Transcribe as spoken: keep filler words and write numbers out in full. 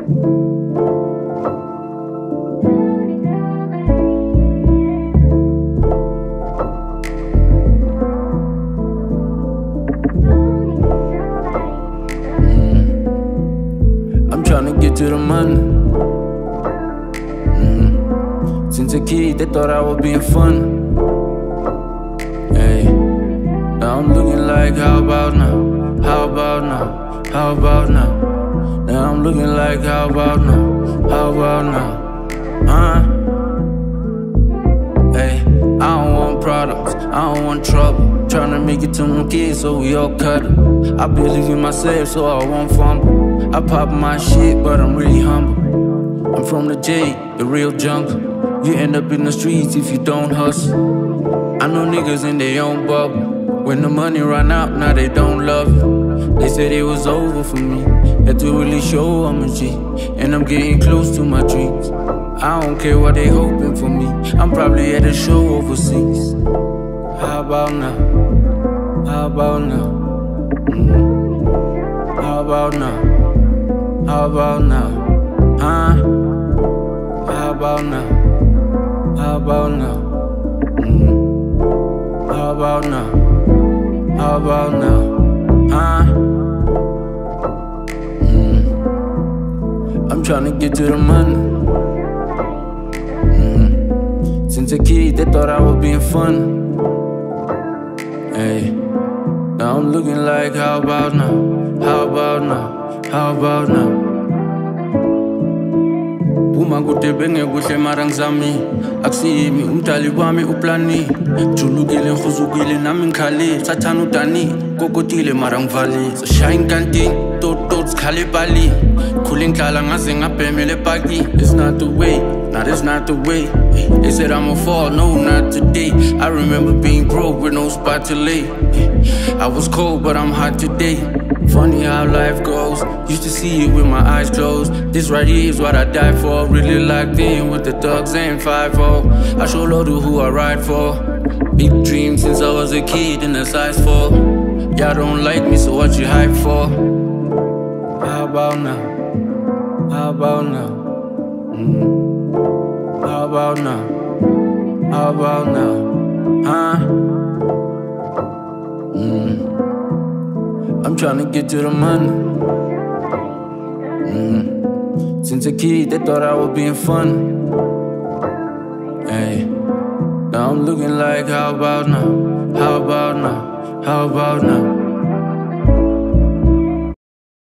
Tryna get to the money. Mm-hmm. Since a kid, they thought I was being funny. Hey, now I'm looking like, how about now? How about now? How about now? Now I'm looking like, how about now? How about now? Huh? Hey, I don't want problems, I don't want trouble. Tryna make it to my kids so we all cut it. I believe in myself so I won't fumble. I pop my shit, but I'm really humble. I'm from the J, the real jungle. You end up in the streets if you don't hustle. I know niggas in their own bubble. When the money run out, now they don't love you. They said it was over for me. Had to really show I'm a G, and I'm getting close to my dreams. I don't care what they hoping for me. I'm probably at a show overseas. How about now? How about now? Mm-hmm. How about now? How about now? Huh? How about now? How about now? Mm-hmm. How about now? How about now? Huh? Mm-hmm. I'm tryna get to the money. Mm-hmm. Since a kid, they thought I was being funny. Hey, now I'm looking like, how about now? How about now? How about now? Uma kudebenge kuhle mara ngizami akusimi umdali wami uplani julukile ngizukile nami ngikhali sathana udani kokotile mara ngivali so shine kanti tot tot sikhale bali khule ngihlala ngaze ngabhemele paki. It's not the way, not it's not the way. They said I'ma fall, no not today. I remember being broke with no spot to lay. I was cold but I'm hot today. Funny how life goes, used to see it with my eyes closed. This right here is what I die for. Really locked in with the thugs and five oh. I show love to who I ride for. Big dreams since I was a kid in the size four. Y'all don't like me, so what you hype for? How about now? How about now? Mm-hmm. How about now? How about now? Huh? Mm-hmm. I'm tryna get to the money. Mm-hmm. Since a kid, they thought I was being funny. Hey, now I'm looking like, how about now? How about now? How about now?